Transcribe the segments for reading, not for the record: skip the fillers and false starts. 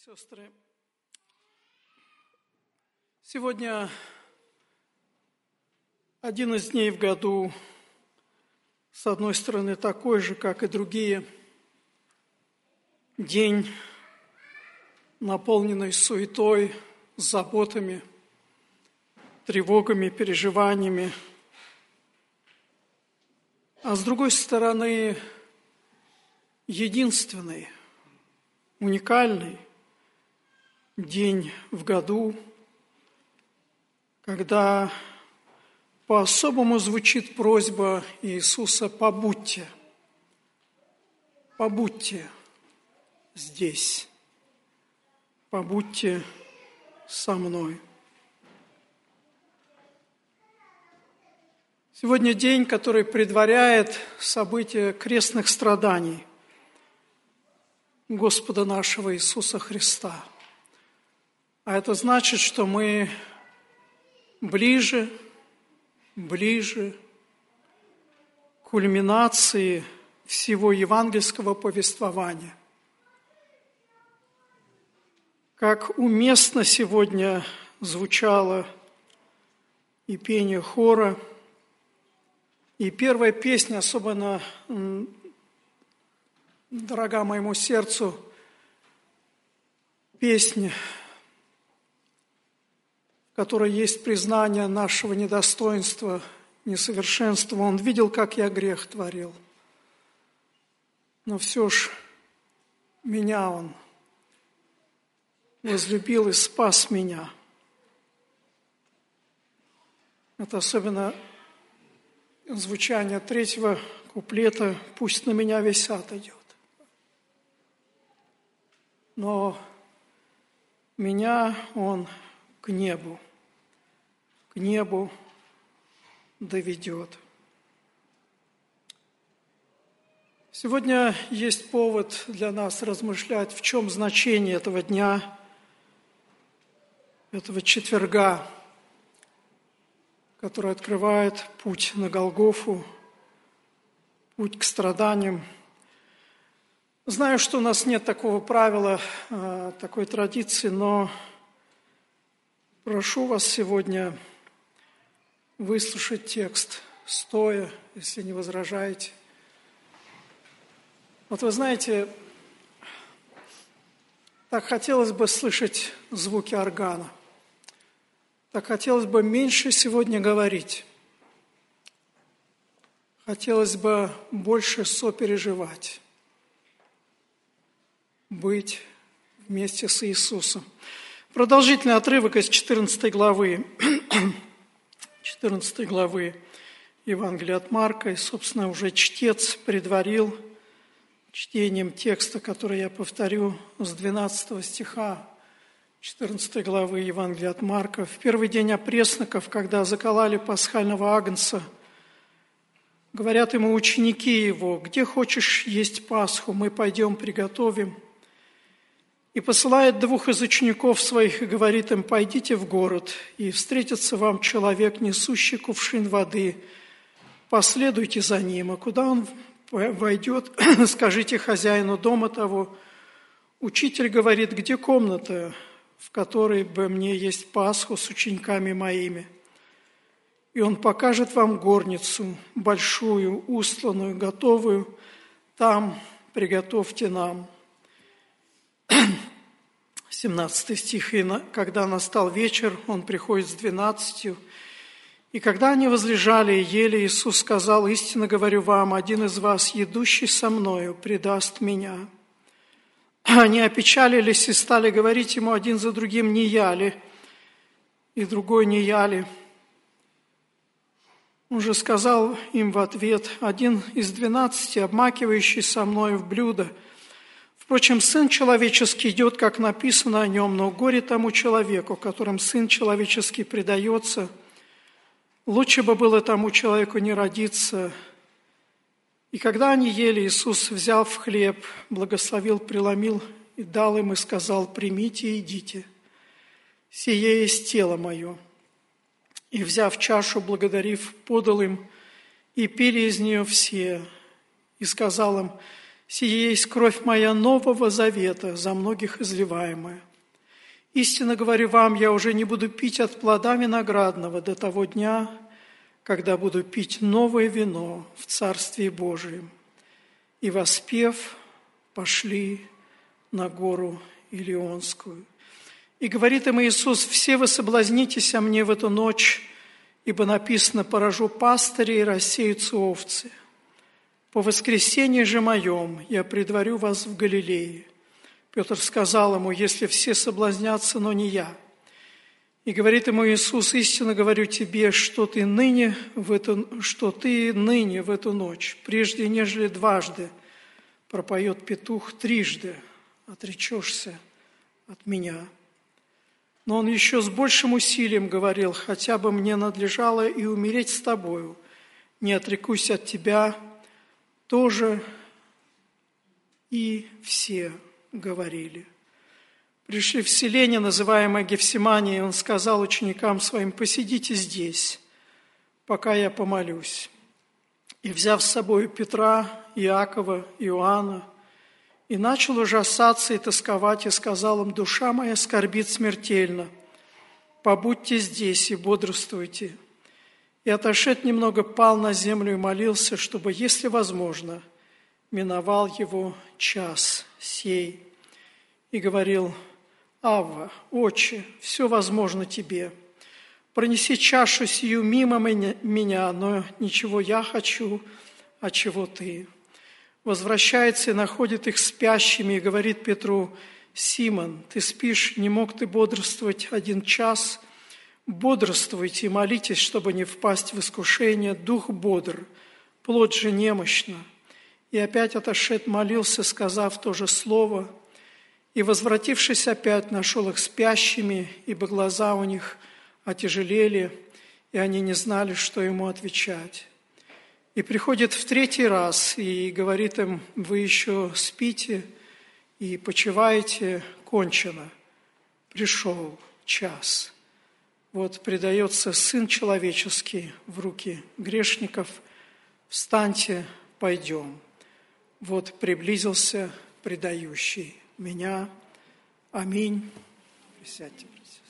Сестры, сегодня один из дней в году, с одной стороны, такой же, как и другие, день, наполненный суетой, заботами, тревогами, переживаниями, а с другой стороны, единственный, уникальный день в году, когда по-особому звучит просьба Иисуса: побудьте здесь, побудьте со мной. Сегодня день, который предваряет события крестных страданий Господа нашего Иисуса Христа. А это значит, что мы ближе к кульминации всего евангельского повествования. Как уместно сегодня звучало и пение хора, и первая песня, особенно дорога моему сердцу, песня, в которой есть признание нашего недостоинства, несовершенства. Он видел, как я грех творил, но все ж меня Он возлюбил и спас меня. Это особенно звучание третьего куплета: «Пусть на меня весь ад идет, но меня Он к небу доведет». Сегодня есть повод для нас размышлять, в чем значение этого дня, этого четверга, который открывает путь на Голгофу, путь к страданиям. Знаю, что у нас нет такого правила, такой традиции, но прошу вас сегодня выслушать текст стоя, если не возражаете. Вот вы знаете, так хотелось бы слышать звуки органа, так хотелось бы меньше сегодня говорить, хотелось бы больше сопереживать, быть вместе с Иисусом. Продолжительный отрывок из 14 главы Евангелия от Марка. И, собственно, уже чтец предварил чтением текста, который я повторю, с 12 стиха 14 главы Евангелия от Марка. В первый день опресноков, когда закололи пасхального агнца, говорят ему ученики его: «Где хочешь есть Пасху, мы пойдем приготовим». И посылает двух из учеников своих и говорит им: «Пойдите в город, и встретится вам человек, несущий кувшин воды. Последуйте за ним, а куда он войдет, скажите хозяину дома того: учитель говорит, где комната, в которой бы мне есть Пасху с учениками моими? И он покажет вам горницу, большую, устланную, готовую. Там приготовьте нам». 17 стих. «И когда настал вечер, он приходит с 12. И когда они возлежали и ели, Иисус сказал: истинно говорю вам, один из вас, едущий со мною, предаст меня». Они опечалились и стали говорить ему один за другим: не я ли? И другой: не я ли? Он же сказал им в ответ: один из 12, обмакивающий со мною в блюдо. Впрочем, Сын Человеческий идет, как написано о нем, но горе тому человеку, которым Сын Человеческий предается. Лучше бы было тому человеку не родиться». И когда они ели, Иисус, взяв хлеб, благословил, преломил и дал им, и сказал: «Примите и едите, сие есть тело мое». И, взяв чашу, благодарив, подал им, и пили из нее все. И сказал им: Сие есть кровь моя нового завета, за многих изливаемая. Истинно говорю вам, я уже не буду пить от плода виноградного до того дня, когда буду пить новое вино в Царстве Божием». И воспев, пошли на гору Илионскую. И говорит им Иисус: «Все вы соблазнитесь о мне в эту ночь, ибо написано: поражу пастырей и рассеются овцы. По воскресенье же моем я предварю вас в Галилее». Петр сказал ему: «Если все соблазнятся, но не я». И говорит ему Иисус: «Истинно говорю тебе, что ты ныне в эту ночь, прежде нежели дважды пропоет петух, трижды отречешься от меня». Но он еще с большим усилием говорил: «Хотя бы мне надлежало и умереть с тобою, не отрекусь от тебя». Тоже и все говорили. Пришли в селение, называемое Гефсимания, и он сказал ученикам своим: «Посидите здесь, пока я помолюсь». И, взяв с собой Петра, Иакова, Иоанна, и начал ужасаться и тосковать, и сказал им: «Душа моя скорбит смертельно, побудьте здесь и бодрствуйте». И, отошед немного, пал на землю и молился, чтобы, если возможно, миновал его час сей. И говорил: «Авва, Отче, все возможно тебе. Пронеси чашу сию мимо меня, но ничего я хочу, а чего ты». Возвращается и находит их спящими, и говорит Петру: «Симон, ты спишь, не мог ты бодрствовать 1 час? Бодрствуйте и молитесь, чтобы не впасть в искушение. Дух бодр, плоть же немощна». И опять отошед молился, сказав то же слово. И, возвратившись опять, нашел их спящими, ибо глаза у них отяжелели, и они не знали, что ему отвечать. И приходит в 3-й раз и говорит им: «Вы еще спите и почиваете, кончено, пришел час. Вот предается Сын Человеческий в руки грешников, встаньте, пойдем. Вот приблизился предающий меня. Аминь». Присядьте,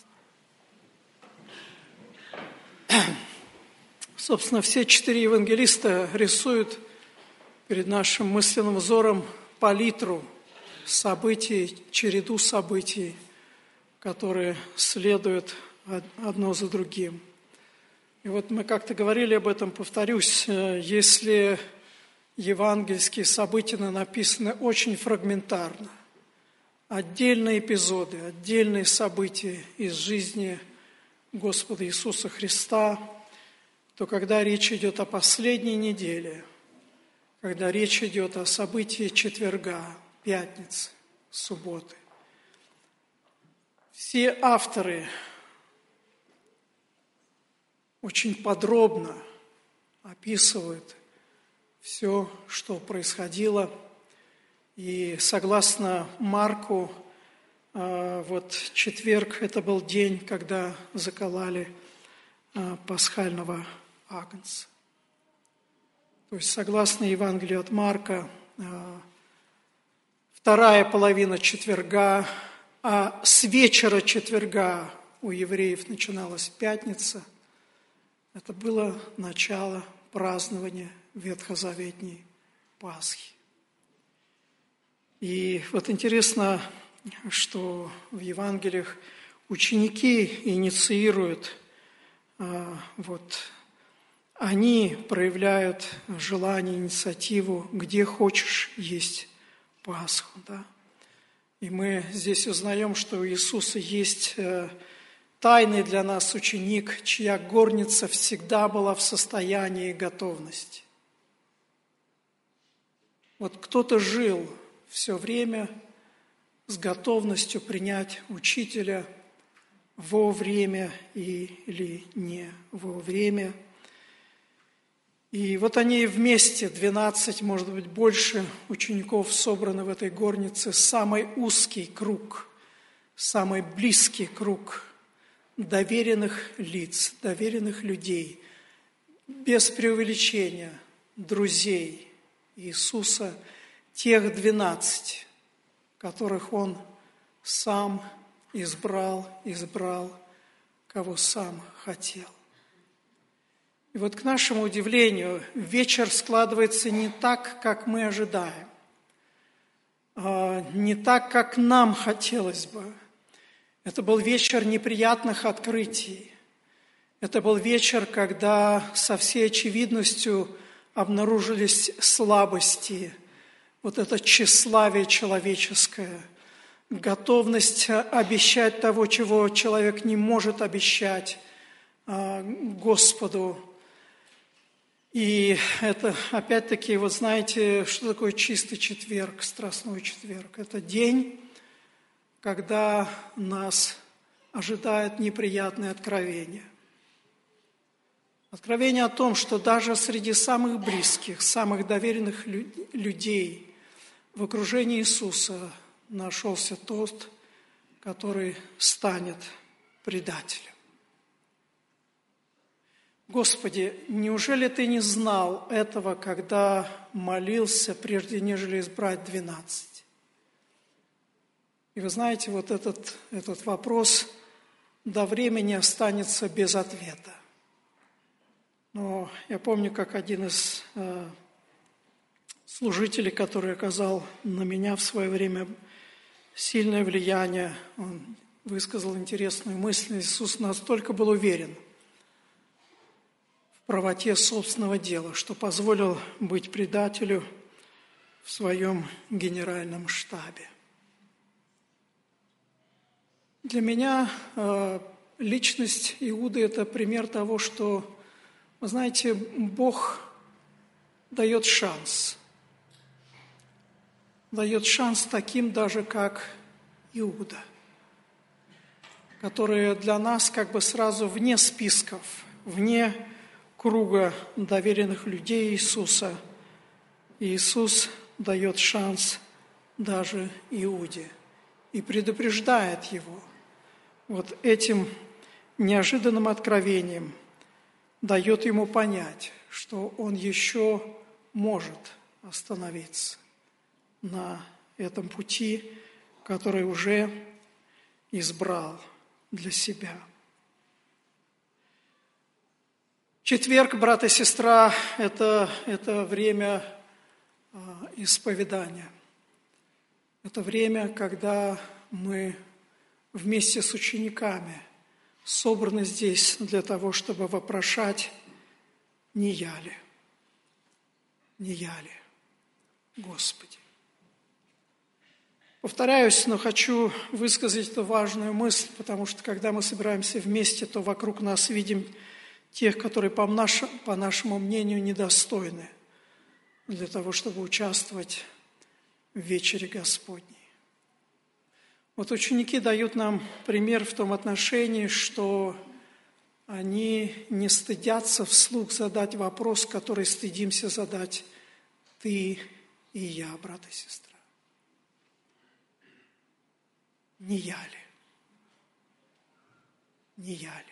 братья. Собственно, все 4 евангелиста рисуют перед нашим мысленным взором палитру событий, череду событий, которые следуют одно за другим. И вот мы как-то говорили об этом, повторюсь, если евангельские события написаны очень фрагментарно, отдельные эпизоды, отдельные события из жизни Господа Иисуса Христа, то когда речь идет о последней неделе, когда речь идет о событии четверга, пятницы, субботы, все авторы очень подробно описывают все, что происходило. И согласно Марку, вот четверг – это был день, когда закололи пасхального агнца. То есть, согласно Евангелию от Марка, 2-я половина четверга, а с вечера четверга у евреев начиналась пятница. Это было начало празднования ветхозаветней Пасхи. И вот интересно, что в Евангелиях ученики инициируют, они проявляют желание, инициативу, где хочешь есть Пасху. Да? И мы здесь узнаем, что у Иисуса есть тайный для нас ученик, чья горница всегда была в состоянии готовности. Вот кто-то жил все время с готовностью принять учителя во время или не во время. И вот они вместе, 12, может быть, больше учеников собраны в этой горнице, самый узкий круг, самый близкий круг доверенных лиц, доверенных людей, без преувеличения, друзей Иисуса, тех 12, которых Он сам избрал, кого сам хотел. И вот к нашему удивлению, вечер складывается не так, как мы ожидаем, не так, как нам хотелось бы. Это был вечер неприятных открытий. Это был вечер, когда со всей очевидностью обнаружились слабости, вот это тщеславие человеческое, готовность обещать того, чего человек не может обещать Господу. И это, опять-таки, вот знаете, что такое чистый четверг, страстной четверг? Это день, когда нас ожидает неприятное откровение. Откровение о том, что даже среди самых близких, самых доверенных людей в окружении Иисуса нашелся тот, который станет предателем. Господи, неужели Ты не знал этого, когда молился, прежде нежели избрать 12? И вы знаете, вот этот вопрос до времени останется без ответа. Но я помню, как один из служителей, который оказал на меня в свое время сильное влияние, он высказал интересную мысль. Иисус настолько был уверен в правоте собственного дела, что позволил быть предателю в своем генеральном штабе. Для меня личность Иуды – это пример того, что, вы знаете, Бог дает шанс. Дает шанс таким даже, как Иуда, которые для нас как бы сразу вне списков, вне круга доверенных людей Иисуса. И Иисус дает шанс даже Иуде и предупреждает его. Вот этим неожиданным откровением дает ему понять, что он еще может остановиться на этом пути, который уже избрал для себя. Четверг, брат и сестра, это время исповедания. Это время, когда мы вместе с учениками собраны здесь для того, чтобы вопрошать: не я ли, Господи. Повторяюсь, но хочу высказать эту важную мысль, потому что когда мы собираемся вместе, то вокруг нас видим тех, которые, по нашему мнению, недостойны для того, чтобы участвовать в вечере Господней. Вот ученики дают нам пример в том отношении, что они не стыдятся вслух задать вопрос, который стыдимся задать ты и я, брат и сестра. Не я ли? Не я ли?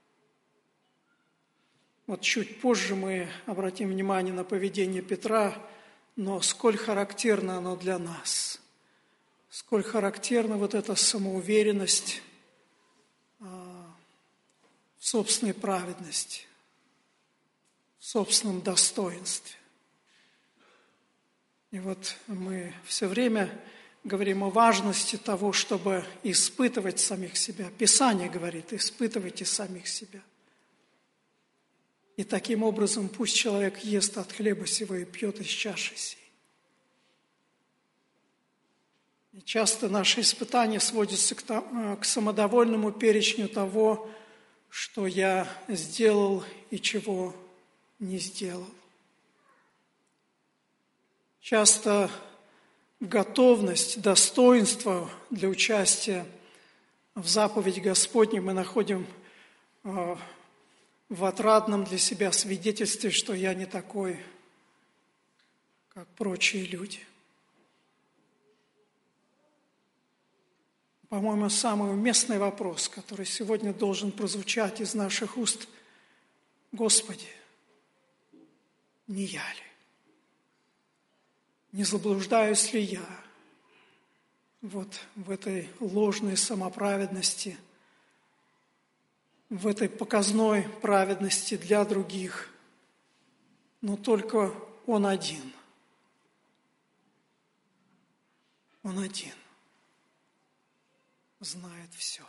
Вот чуть позже мы обратим внимание на поведение Петра, но сколь характерно оно для нас, сколь характерна вот эта самоуверенность в собственной праведности, в собственном достоинстве. И вот мы все время говорим о важности того, чтобы испытывать самих себя. Писание говорит: испытывайте самих себя. И таким образом пусть человек ест от хлеба сего и пьет из чаши сей. И часто наши испытания сводятся к самодовольному перечню того, что я сделал и чего не сделал. Часто готовность, достоинство для участия в заповеди Господней мы находим в отрадном для себя свидетельстве, что я не такой, как прочие люди. По-моему, самый уместный вопрос, который сегодня должен прозвучать из наших уст: Господи, не я ли? не заблуждаюсь ли я вот в этой ложной самоправедности, в этой показной праведности для других, но только Он один. Он один знает все.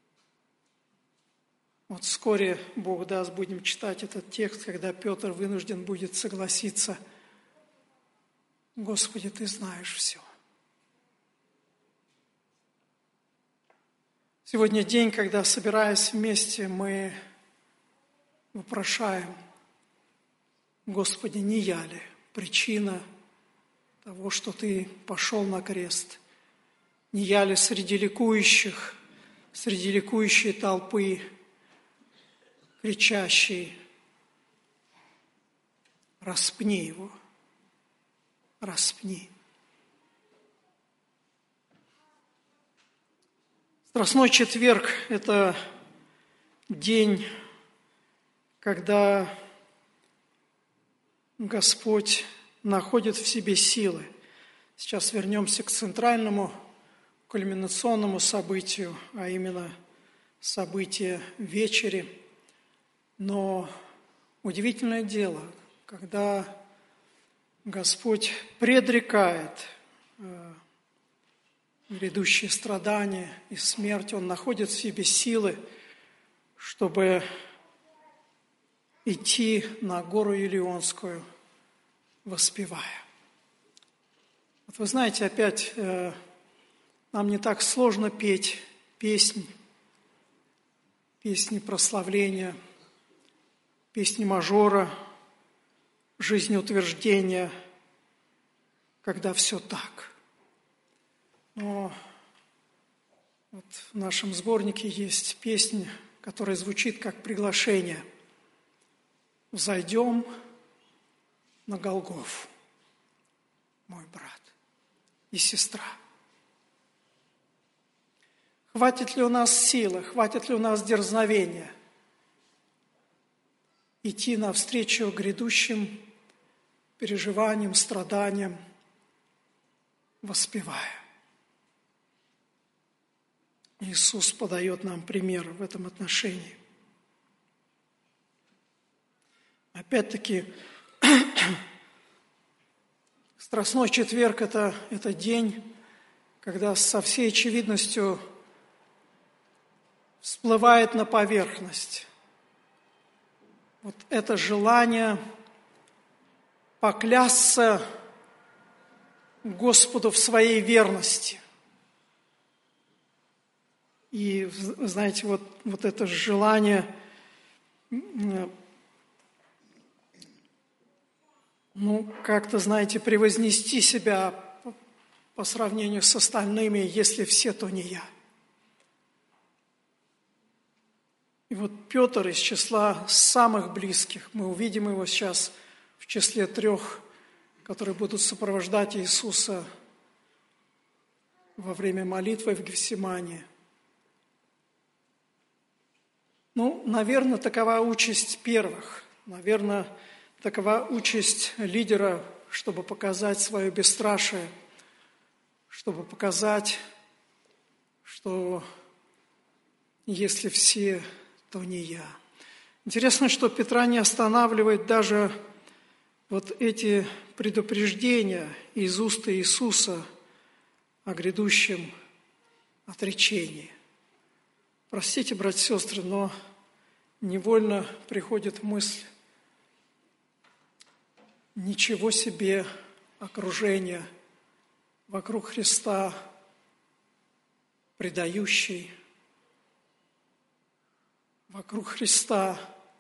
Вот вскоре, Бог даст, будем читать этот текст, когда Петр вынужден будет согласиться: Господи, Ты знаешь все. Сегодня день, когда, собираясь вместе, мы вопрошаем: Господи, не я ли причина того, что Ты пошел на крест? Не я ли среди ликующей толпы, кричащей: распни его, распни. Страстной четверг – это день, когда Господь находит в себе силы. Сейчас вернемся к центральному, кульминационному событию, а именно событие вечери. Но удивительное дело, когда Господь предрекает грядущие страдания и смерть, Он находит в себе силы, чтобы идти на гору Елеонскую, воспевая. Вот вы знаете, опять нам не так сложно петь песни прославления, песни мажора, жизнеутверждения, когда все так. Но вот в нашем сборнике есть песня, которая звучит как приглашение: «Взойдем на Голгофу, мой брат и сестра». Хватит ли у нас силы, хватит ли у нас дерзновения идти навстречу грядущим переживаниям, страданиям, воспевая? Иисус подает нам пример в этом отношении. Опять-таки, Страстной четверг – это день, когда со всей очевидностью всплывает на поверхность вот это желание поклясться Господу в своей верности. И, знаете, вот это желание, как-то, знаете, превознести себя по сравнению с остальными: если все, то не я. И вот Петр из числа самых близких, мы увидим его сейчас в числе 3, которые будут сопровождать Иисуса во время молитвы в Гефсимании. Наверное, такова участь первых, наверное, такова участь лидера, чтобы показать свое бесстрашие, чтобы показать, что если все, то не я. Интересно, что Петра не останавливает даже вот эти предупреждения из уст Иисуса о грядущем отречении. Простите, братья и сестры, но невольно приходит мысль: ничего себе окружение вокруг Христа, предающий, вокруг Христа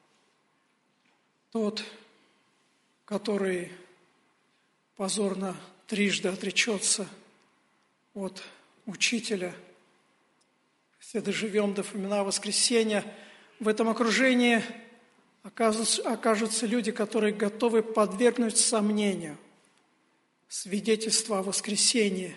тот, который позорно трижды отречется от Учителя. Все доживем до времена воскресения. В этом окружении окажутся люди, которые готовы подвергнуть сомнению свидетельство о воскресении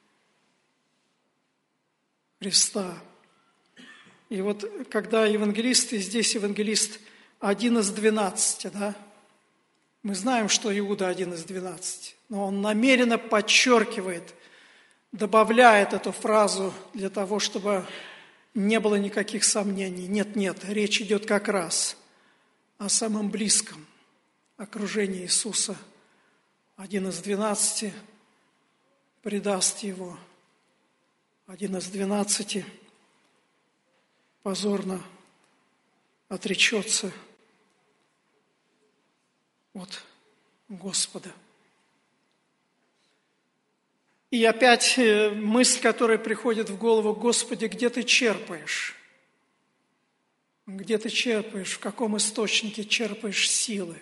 Христа. И вот когда евангелист, и здесь евангелист один из 12, да, мы знаем, что Иуда один из 12, Но он намеренно подчеркивает, добавляет эту фразу для того, чтобы не было никаких сомнений. Нет, речь идет как раз о самом близком окружении Иисуса. 1 из 12 предаст Его. 1 из 12 позорно отречется от Господа. И опять мысль, которая приходит в голову: Господи, где Ты черпаешь? Где Ты черпаешь? В каком источнике черпаешь силы,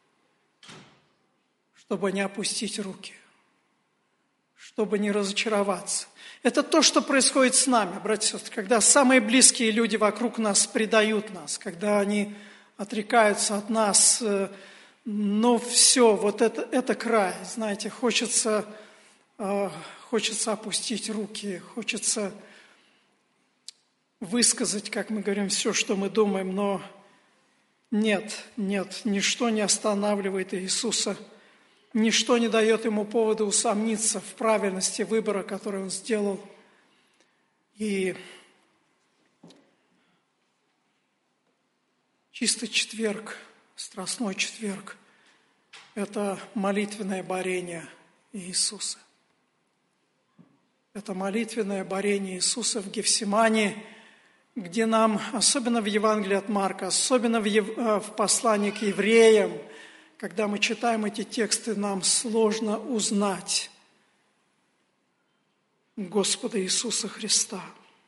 чтобы не опустить руки, чтобы не разочароваться? Это то, что происходит с нами, братья и сестры, когда самые близкие люди вокруг нас предают нас, когда они отрекаются от нас. Но все, вот это край, знаете, хочется опустить руки, хочется высказать, как мы говорим, все, что мы думаем, но нет, ничто не останавливает Иисуса, ничто не дает Ему повода усомниться в правильности выбора, который Он сделал. И чистый четверг, Страстной четверг – это молитвенное борение Иисуса. Это молитвенное борение Иисуса в Гефсимании, где нам, особенно в Евангелии от Марка, особенно в послании к евреям, когда мы читаем эти тексты, нам сложно узнать Господа Иисуса Христа.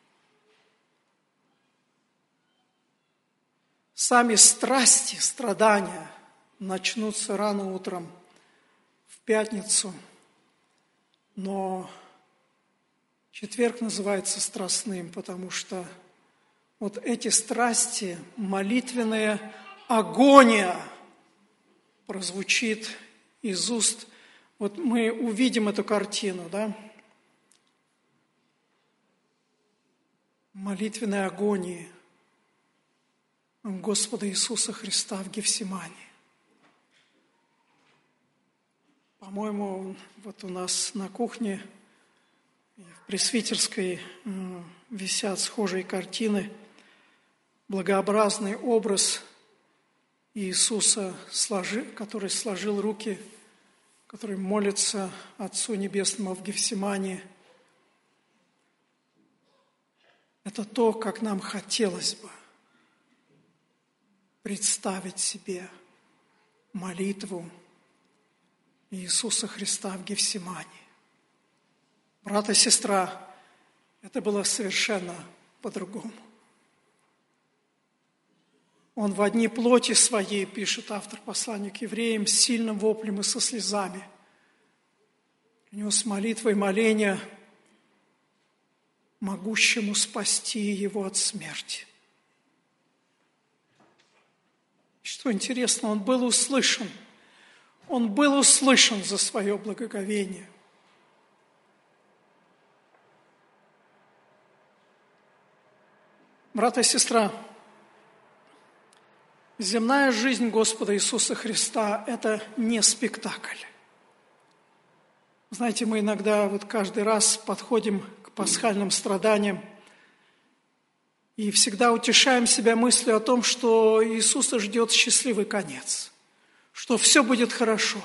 Сами страсти, страдания начнутся рано утром в пятницу, но четверг называется страстным, потому что вот эти страсти, молитвенная агония прозвучит из уст. Вот мы увидим эту картину, да? Молитвенной агонии Господа Иисуса Христа в Гефсимании. По-моему, вот у нас на кухне в пресвитерской висят схожие картины. Благообразный образ Иисуса, который сложил руки, который молится Отцу Небесному в Гефсимании. Это то, как нам хотелось бы представить себе молитву Иисуса Христа в Гефсимании. Брат и сестра, это было совершенно по-другому. Он в одни плоти своей, пишет автор послания к евреям, с сильным воплем и со слезами нес молитвы и моления могущему спасти его от смерти. Что интересно, он был услышан. Он был услышан за свое благоговение. Брат и сестра, земная жизнь Господа Иисуса Христа – это не спектакль. Знаете, мы иногда вот каждый раз подходим к пасхальным страданиям и всегда утешаем себя мыслью о том, что Иисуса ждет счастливый конец, что все будет хорошо.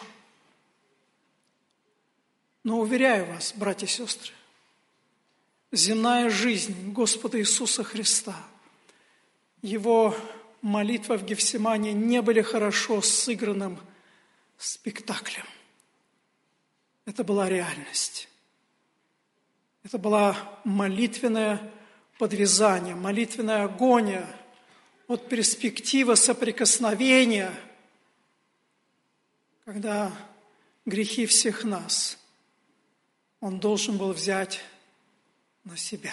Но уверяю вас, братья и сестры, земная жизнь Господа Иисуса Христа, Его молитва в Гефсимании не были хорошо сыгранным спектаклем. Это была реальность. Это была молитвенное подвязание, молитвенная агония от перспективы соприкосновения, когда грехи всех нас Он должен был взять на себя.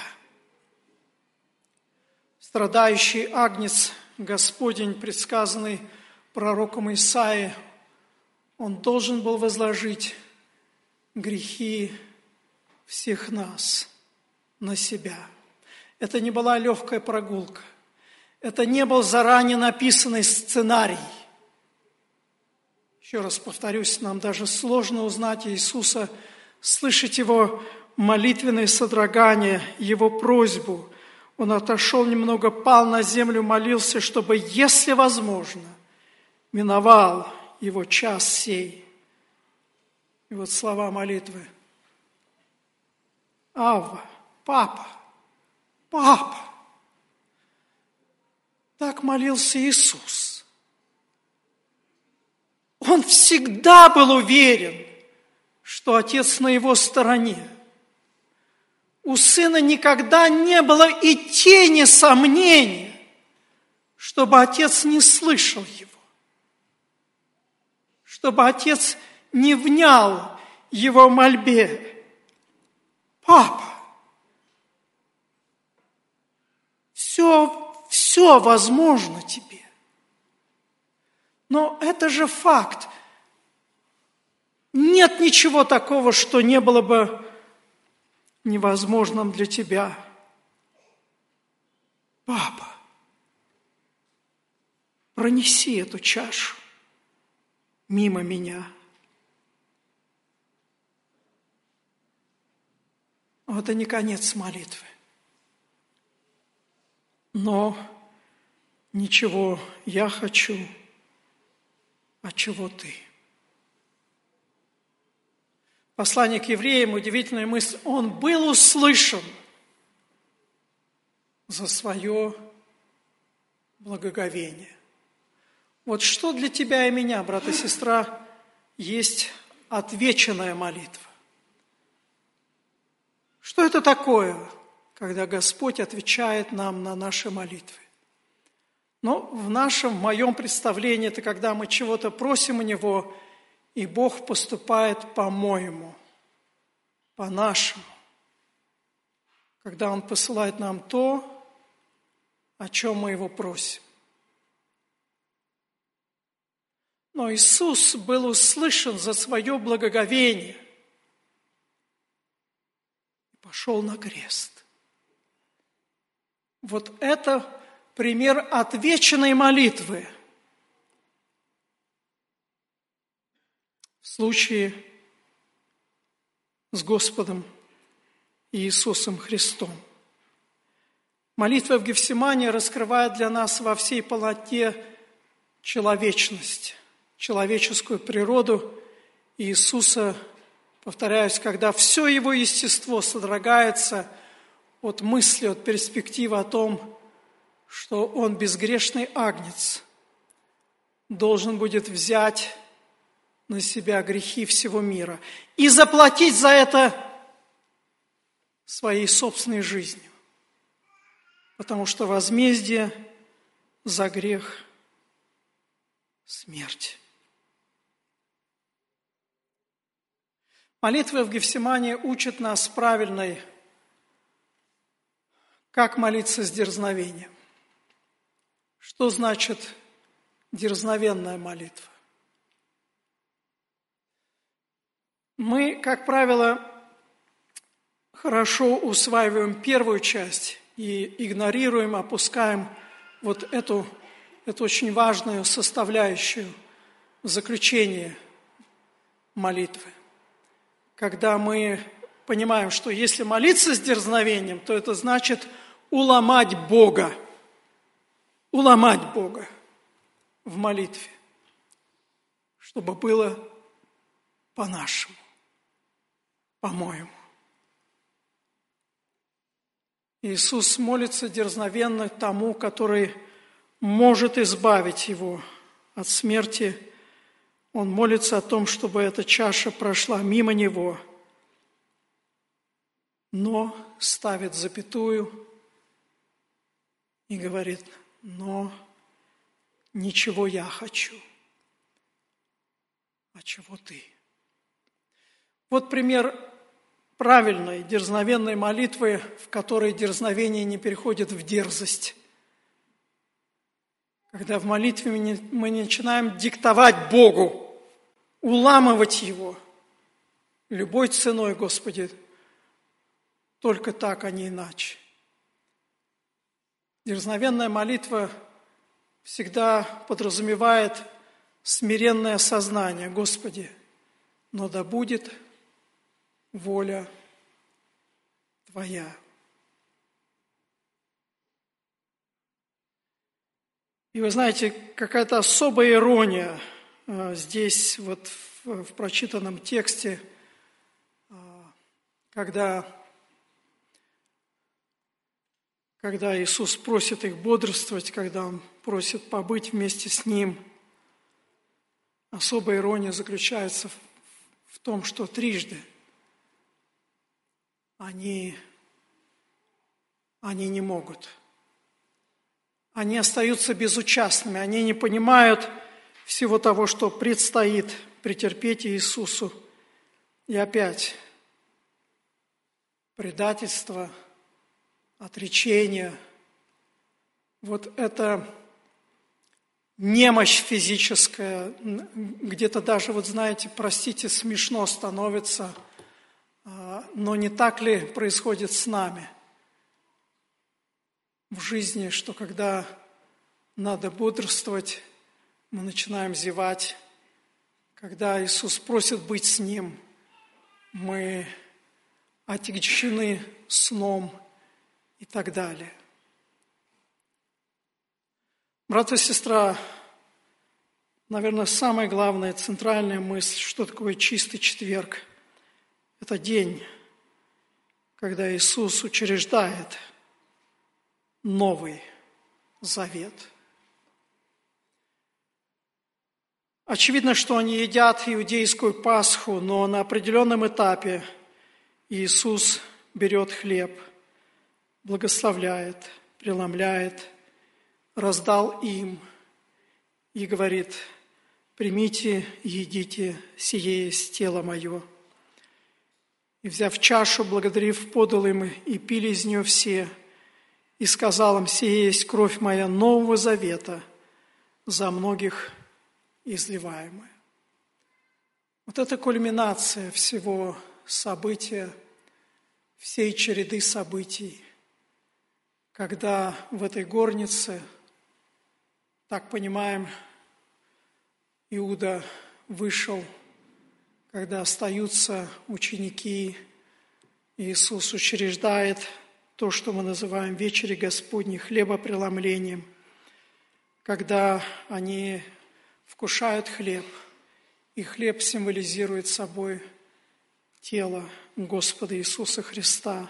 Страдающий агнец Господень, предсказанный пророком Исаии, Он должен был возложить грехи всех нас на себя. Это не была легкая прогулка. Это не был заранее написанный сценарий. Еще раз повторюсь, нам даже сложно узнать Иисуса, слышать Его молитвенные содрогания, Его просьбу. Он отошел немного, пал на землю, молился, чтобы, если возможно, миновал Его час сей. И вот слова молитвы. Авва, папа, папа. Так молился Иисус. Он всегда был уверен, что Отец на его стороне. У Сына никогда не было и тени сомнения, чтобы Отец не слышал его, чтобы Отец не внял его мольбе. Папа, все возможно тебе. Но это же факт. Нет ничего такого, что не было бы невозможным для тебя. Папа, пронеси эту чашу мимо меня. Это не конец молитвы. Но ничего я хочу, а чего ты? Послание к евреям, удивительная мысль, он был услышан за свое благоговение. Вот что для тебя и меня, брат и сестра, есть отвеченная молитва? Что это такое, когда Господь отвечает нам на наши молитвы? Но в моем представлении, это когда мы чего-то просим у Него, и Бог поступает по-моему, по-нашему. Когда Он посылает нам то, о чем мы Его просим. Но Иисус был услышан за свое благоговение и пошел на крест. Вот это пример отвеченной молитвы. В случае с Господом Иисусом Христом. Молитва в Гефсимании раскрывает для нас во всей полноте человечность, человеческую природу Иисуса, повторяюсь, когда все Его естество содрогается от мысли, от перспективы о том, что Он безгрешный агнец, должен будет взять на себя грехи всего мира и заплатить за это своей собственной жизнью. Потому что возмездие за грех – смерть. Молитва в Гефсимании учит нас правильной, как молиться с дерзновением. Что значит дерзновенная молитва? Мы, как правило, хорошо усваиваем первую часть и игнорируем, опускаем вот эту очень важную составляющую заключения молитвы. Когда мы понимаем, что если молиться с дерзновением, то это значит уломать Бога в молитве, чтобы было по-нашему, по-моему. Иисус молится дерзновенно тому, который может избавить его от смерти. Он молится о том, чтобы эта чаша прошла мимо него, но ставит запятую и говорит: но ничего я хочу, а чего ты? Вот пример правильной, дерзновенной молитвы, в которой дерзновение не переходит в дерзость. Когда в молитве мы начинаем диктовать Богу, уламывать Его любой ценой, Господи, только так, а не иначе. Дерзновенная молитва всегда подразумевает смиренное сознание: Господи, но да будет воля Твоя. И вы знаете, какая-то особая ирония здесь, вот в прочитанном тексте, когда Иисус просит их бодрствовать, когда Он просит побыть вместе с Ним. Особая ирония заключается в том, что трижды они не могут. Они остаются безучастными, они не понимают всего того, что предстоит претерпеть Иисусу. И опять предательство, отречение, вот это немощь физическая, где-то даже, вот знаете, простите, смешно становится, но не так ли происходит с нами в жизни, что когда надо бодрствовать, мы начинаем зевать, когда Иисус просит быть с Ним, мы отягчены сном и так далее. Брат и сестра, наверное, самая главная, центральная мысль, что такое чистый четверг. Это день, когда Иисус учреждает Новый Завет. Очевидно, что они едят иудейскую Пасху, но на определенном этапе Иисус берет хлеб, благословляет, преломляет, раздал им и говорит: «Примите, едите, сие есть тело мое». И, взяв чашу, благодарив, подал им, и пили из нее все, и сказал им: «Сие есть кровь моя Нового Завета, за многих изливаемая». Вот это кульминация всего события, всей череды событий, когда в этой горнице, так понимаем, Иуда вышел, когда остаются ученики, Иисус учреждает то, что мы называем вечерей Господней, хлебопреломлением, когда они вкушают хлеб, и хлеб символизирует собой тело Господа Иисуса Христа.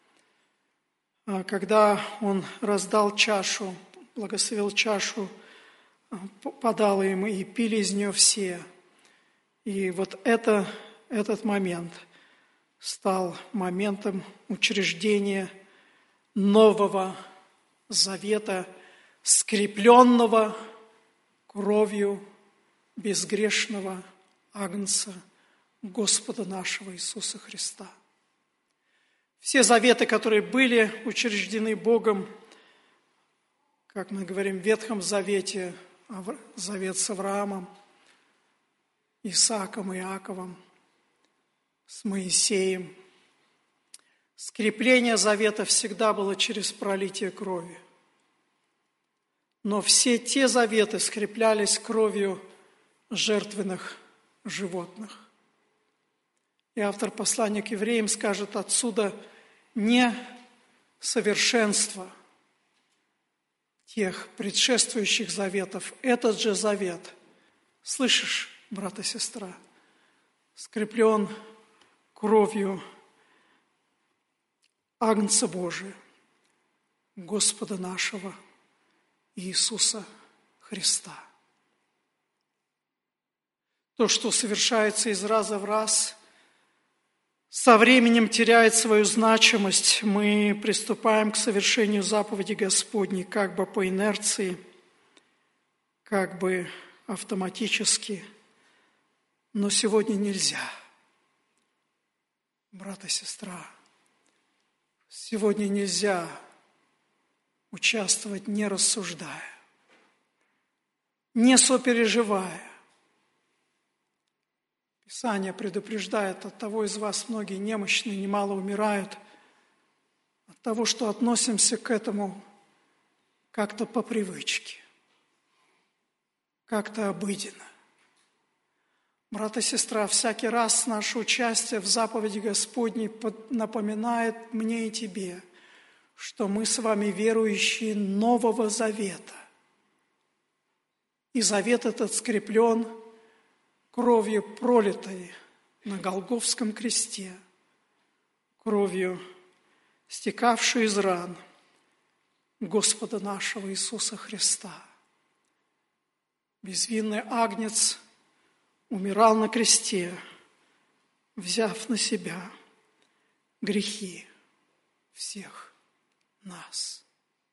Когда Он раздал чашу, благословил чашу, подал им, и пили из нее все. И вот этот момент стал моментом учреждения Нового Завета, скрепленного кровью безгрешного Агнца Господа нашего Иисуса Христа. Все заветы, которые были учреждены Богом, как мы говорим в Ветхом Завете, завет с Авраамом, Исааком, Иаковом, с Моисеем, скрепление завета всегда было через пролитие крови. Но все те заветы скреплялись кровью жертвенных животных. И автор послания к евреям скажет: отсюда не совершенство тех предшествующих заветов. Этот же завет, слышишь, брат и сестра, скреплен кровью Агнца Божия, Господа нашего Иисуса Христа. То, что совершается из раза в раз, со временем теряет свою значимость. Мы приступаем к совершению заповеди Господней как бы по инерции, как бы автоматически. Но сегодня нельзя, брат и сестра. Сегодня нельзя участвовать, не рассуждая, не сопереживая. Писание предупреждает: от того из вас многие немощные, немало умирают, от того, что относимся к этому как-то по привычке, как-то обыденно. Брат и сестра, всякий раз наше участие в заповеди Господней напоминает мне и тебе, что мы с вами верующие Нового Завета. И завет этот скреплен кровью, пролитой на Голгофском кресте, кровью, стекавшей из ран Господа нашего Иисуса Христа. Безвинный агнец умирал на кресте, взяв на себя грехи всех нас.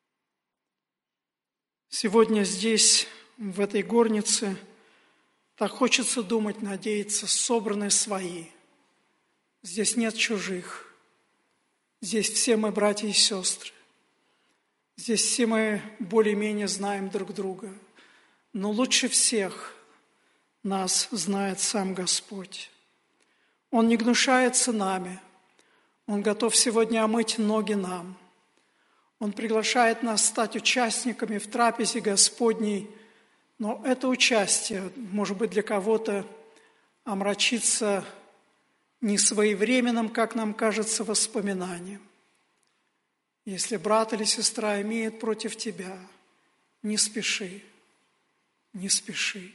Сегодня здесь, в этой горнице, так хочется думать, надеяться, собраны свои. Здесь нет чужих. Здесь все мы братья и сестры. Здесь все мы более-менее знаем друг друга. Но лучше всех нас знает сам Господь. Он не гнушается нами. Он готов сегодня омыть ноги нам. Он приглашает нас стать участниками в трапезе Господней, но это участие, может быть, для кого-то омрачится не своевременным, как нам кажется, воспоминанием. Если брат или сестра имеет против тебя, не спеши, не спеши.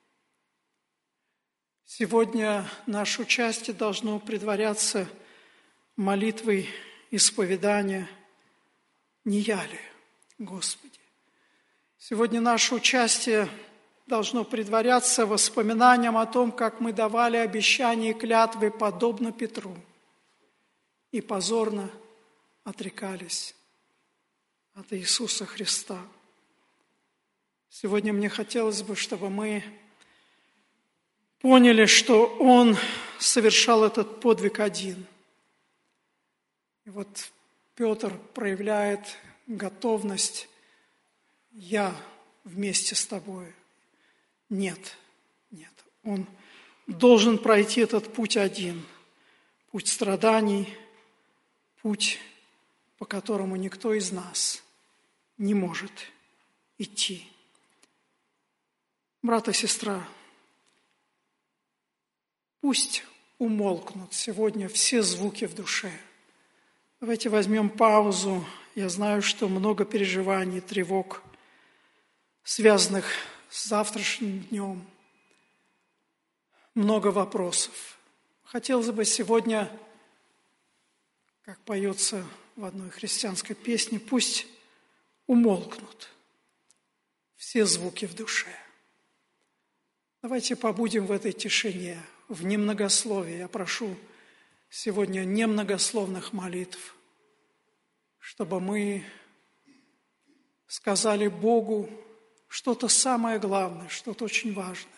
Сегодня наше участие должно предваряться молитвой исповедания «Не я ли, Господи?». Сегодня наше участие должно предваряться воспоминанием о том, как мы давали обещания и клятвы, подобно Петру, и позорно отрекались от Иисуса Христа. Сегодня мне хотелось бы, чтобы мы поняли, что Он совершал этот подвиг один. И вот Петр проявляет готовность: «Я вместе с тобой». Нет. Он должен пройти этот путь один. Путь страданий, путь, по которому никто из нас не может идти. Брат и сестра, пусть умолкнут сегодня все звуки в душе. Давайте возьмем паузу. Я знаю, что много переживаний, тревог, связанных с завтрашним днем. Много вопросов. Хотелось бы сегодня, как поется в одной христианской песне, пусть умолкнут все звуки в душе. Давайте побудем в этой тишине, в немногословии. Я прошу сегодня немногословных молитв, чтобы мы сказали Богу что-то самое главное, что-то очень важное.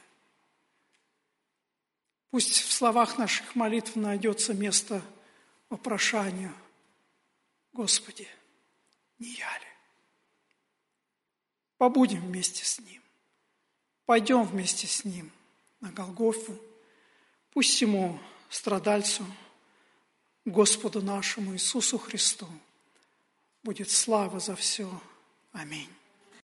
Пусть в словах наших молитв найдется место вопрошанию: Господи, не я ли? Побудем вместе с Ним, пойдем вместе с Ним на Голгофу. Пусть Ему, страдальцу, Господу нашему Иисусу Христу, будет слава за все. Аминь.